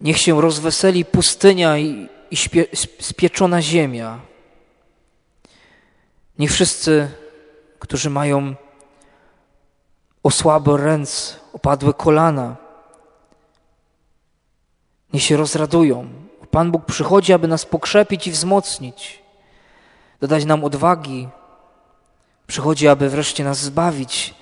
Niech się rozweseli pustynia i spieczona ziemia. Niech wszyscy, którzy mają osłabłe ręce, opadłe kolana, niech się rozradują. Pan Bóg przychodzi, aby nas pokrzepić i wzmocnić, dodać nam odwagi. Przychodzi, aby wreszcie nas zbawić.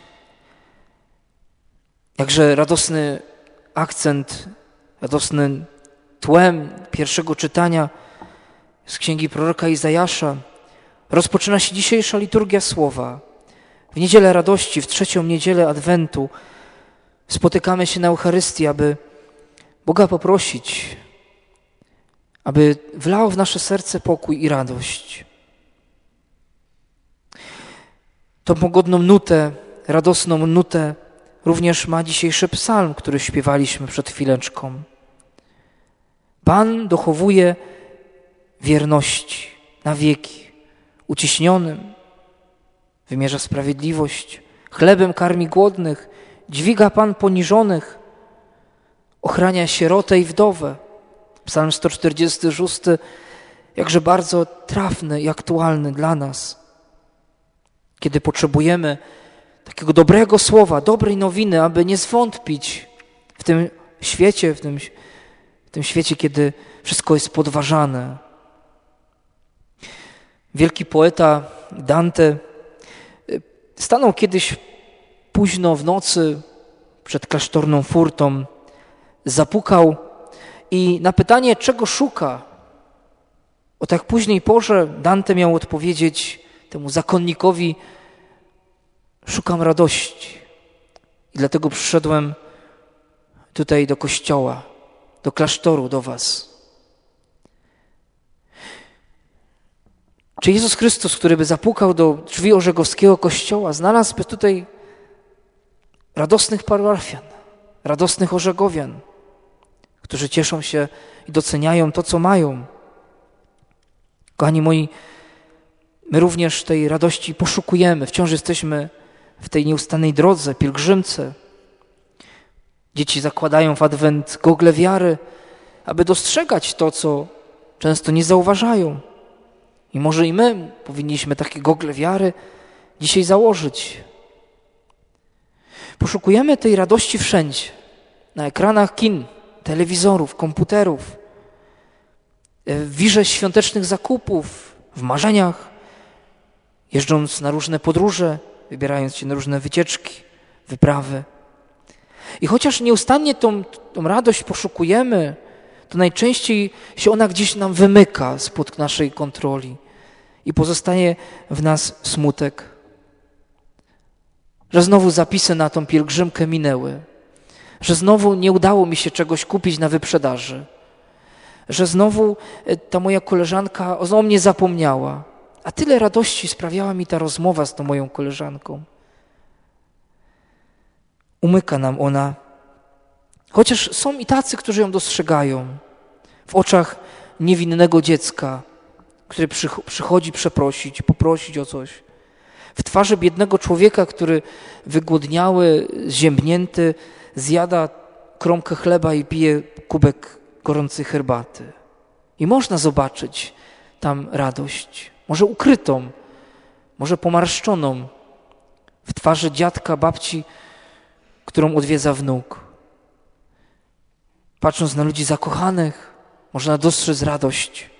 Jakże radosny akcent, radosnym tłem pierwszego czytania z księgi proroka Izajasza rozpoczyna się dzisiejsza liturgia słowa. W niedzielę radości, w trzecią niedzielę Adwentu spotykamy się na Eucharystii, aby Boga poprosić, aby wlał w nasze serce pokój i radość. Tą pogodną nutę, radosną nutę również ma dzisiejszy psalm, który śpiewaliśmy przed chwileczką. Pan dochowuje wierności na wieki. Uciśnionym wymierza sprawiedliwość, chlebem karmi głodnych, dźwiga Pan poniżonych, ochrania sierotę i wdowę. Psalm 146, jakże bardzo trafny i aktualny dla nas. Kiedy potrzebujemy takiego dobrego słowa, dobrej nowiny, aby nie zwątpić w tym świecie, w tym świecie, kiedy wszystko jest podważane. Wielki poeta Dante stanął kiedyś późno w nocy przed klasztorną furtą, zapukał i na pytanie, czego szuka, o tak późnej porze Dante miał odpowiedzieć temu zakonnikowi: szukam radości i dlatego przyszedłem tutaj do kościoła, do klasztoru, do was. Czy Jezus Chrystus, który by zapukał do drzwi Orzegowskiego kościoła, znalazłby tutaj radosnych parafian, radosnych orzegowian, którzy cieszą się i doceniają to, co mają? Kochani moi, my również tej radości poszukujemy. Wciąż jesteśmy w tej nieustannej drodze, pielgrzymce. Dzieci zakładają w Adwent gogle wiary, aby dostrzegać to, co często nie zauważają. I może i my powinniśmy takie gogle wiary dzisiaj założyć. Poszukujemy tej radości wszędzie. Na ekranach kin, telewizorów, komputerów, w wirze świątecznych zakupów, w marzeniach, jeżdżąc na różne podróże, wybierając się na różne wycieczki, wyprawy. I chociaż nieustannie tą radość poszukujemy, to najczęściej się ona gdzieś nam wymyka spod naszej kontroli i pozostaje w nas smutek, że znowu zapisy na tą pielgrzymkę minęły, że znowu nie udało mi się czegoś kupić na wyprzedaży, że znowu ta moja koleżanka o mnie zapomniała, a tyle radości sprawiała mi ta rozmowa z tą moją koleżanką. Umyka nam ona, chociaż są i tacy, którzy ją dostrzegają. W oczach niewinnego dziecka, które przychodzi przeprosić, poprosić o coś. W twarzy biednego człowieka, który wygłodniały, ziębnięty, zjada kromkę chleba i pije kubek gorącej herbaty. I można zobaczyć tam radość, może ukrytą, może pomarszczoną, w twarzy dziadka, babci, którą odwiedza wnuk. Patrząc na ludzi zakochanych, można dostrzec radość.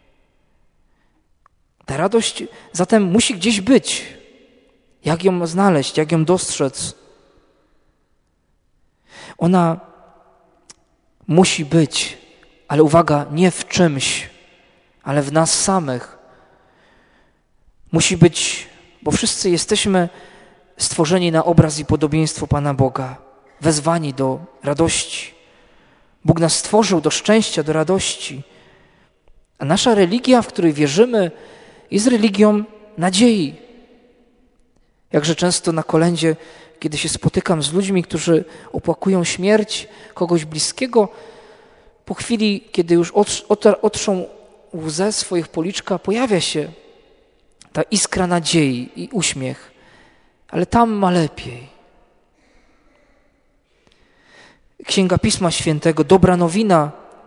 Ta radość zatem musi gdzieś być. Jak ją znaleźć, jak ją dostrzec? Ona musi być, ale uwaga, nie w czymś, ale w nas samych. Musi być, bo wszyscy jesteśmy stworzeni na obraz i podobieństwo Pana Boga, wezwani do radości. Bóg nas stworzył do szczęścia, do radości. A nasza religia, w której wierzymy, jest religią nadziei. Jakże często na kolędzie, kiedy się spotykam z ludźmi, którzy opłakują śmierć kogoś bliskiego, po chwili, kiedy już otrzą łzę swoich policzka, pojawia się ta iskra nadziei i uśmiech. Ale tam ma lepiej. Księga Pisma Świętego, dobra nowina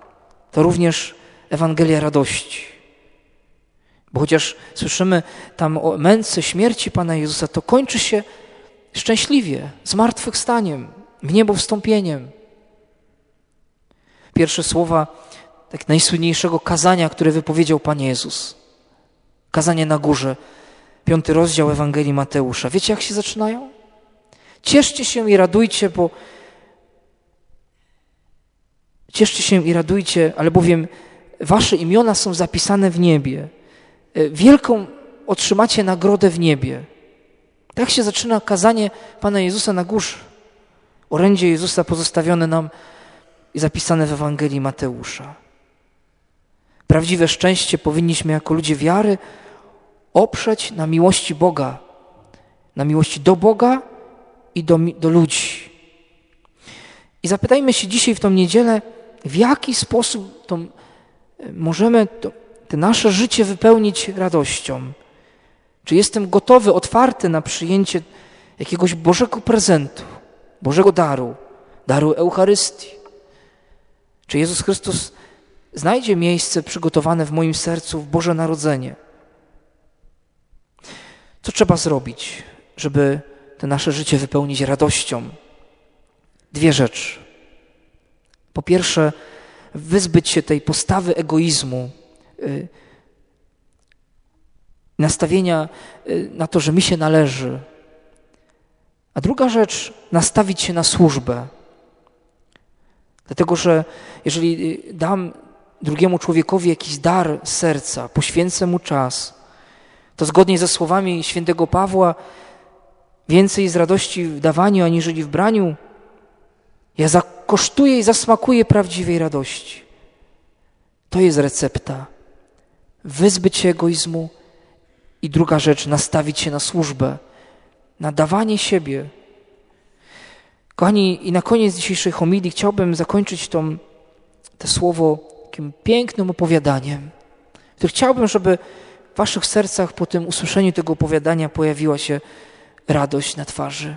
to również Ewangelia radości. Bo chociaż słyszymy tam o męce śmierci Pana Jezusa, to kończy się szczęśliwie, zmartwychwstaniem, w niebo wstąpieniem. Pierwsze słowa tak najsłynniejszego kazania, które wypowiedział Pan Jezus. Kazanie na górze, 5 rozdział Ewangelii Mateusza. Wiecie, jak się zaczynają? Cieszcie się i radujcie, albowiem wasze imiona są zapisane w niebie. Wielką otrzymacie nagrodę w niebie. Tak się zaczyna kazanie Pana Jezusa na górze. Orędzie Jezusa pozostawione nam i zapisane w Ewangelii Mateusza. Prawdziwe szczęście powinniśmy jako ludzie wiary oprzeć na miłości Boga, na miłości do Boga i do ludzi. I zapytajmy się dzisiaj w tą niedzielę, w jaki sposób możemy to nasze życie wypełnić radością. Czy jestem gotowy, otwarty na przyjęcie jakiegoś Bożego prezentu, Bożego daru Eucharystii? Czy Jezus Chrystus znajdzie miejsce przygotowane w moim sercu w Boże Narodzenie? Co trzeba zrobić, żeby to nasze życie wypełnić radością? 2 rzeczy. Po pierwsze, wyzbyć się tej postawy egoizmu, nastawienia na to, że mi się należy. A druga rzecz, nastawić się na służbę. Dlatego, że jeżeli dam drugiemu człowiekowi jakiś dar serca, poświęcę mu czas, to zgodnie ze słowami świętego Pawła więcej jest radości w dawaniu, aniżeli w braniu. Ja zakosztuję i zasmakuję prawdziwej radości. To jest recepta. Wyzbyć się egoizmu i druga rzecz, nastawić się na służbę, na dawanie siebie. Kochani, i na koniec dzisiejszej homilii chciałbym zakończyć to słowo takim pięknym opowiadaniem. Chciałbym, żeby w waszych sercach po tym usłyszeniu tego opowiadania pojawiła się radość na twarzy.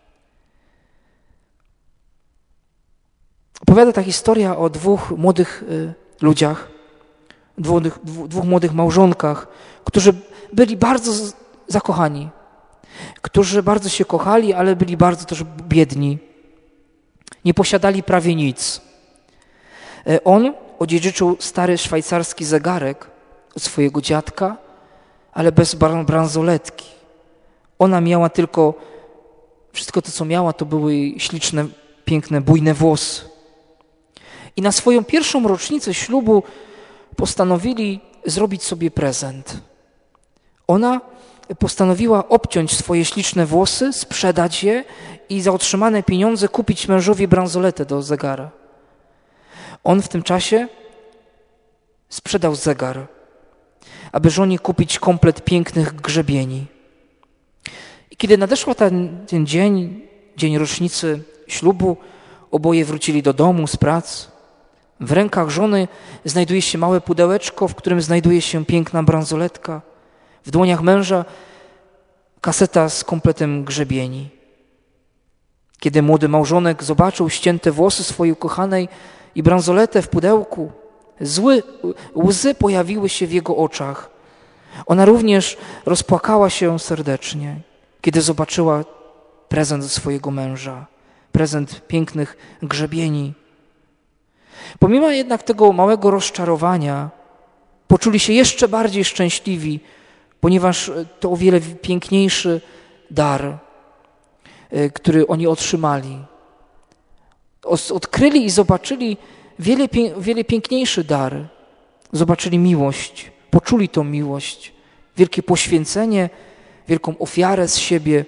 Opowiada ta historia o 2 młodych ludziach, 2 młodych małżonkach, którzy byli bardzo zakochani, którzy bardzo się kochali, ale byli bardzo też biedni. Nie posiadali prawie nic. On odziedziczył stary szwajcarski zegarek od swojego dziadka, ale bez bransoletki. Ona miała tylko, wszystko to, co miała, to były śliczne, piękne, bujne włosy. I na swoją pierwszą rocznicę ślubu postanowili zrobić sobie prezent. Ona postanowiła obciąć swoje śliczne włosy, sprzedać je i za otrzymane pieniądze kupić mężowi bransoletę do zegara. On w tym czasie sprzedał zegar, aby żonie kupić komplet pięknych grzebieni. I kiedy nadeszła ten dzień rocznicy ślubu, oboje wrócili do domu z pracy. W rękach żony znajduje się małe pudełeczko, w którym znajduje się piękna bransoletka. W dłoniach męża kaseta z kompletem grzebieni. Kiedy młody małżonek zobaczył ścięte włosy swojej ukochanej i bransoletę w pudełku, łzy pojawiły się w jego oczach. Ona również rozpłakała się serdecznie, kiedy zobaczyła prezent swojego męża, prezent pięknych grzebieni. Pomimo jednak tego małego rozczarowania poczuli się jeszcze bardziej szczęśliwi, ponieważ to o wiele piękniejszy dar, który oni otrzymali. Odkryli i zobaczyli wiele piękniejszy dar. Zobaczyli miłość, poczuli tą miłość, wielkie poświęcenie, wielką ofiarę z siebie.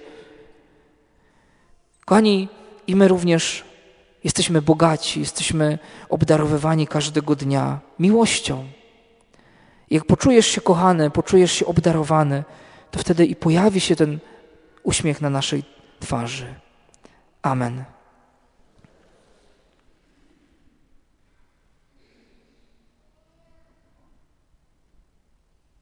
Kochani, i my również jesteśmy bogaci, jesteśmy obdarowywani każdego dnia miłością. Jak poczujesz się kochany, poczujesz się obdarowany, to wtedy i pojawi się ten uśmiech na naszej twarzy. Amen.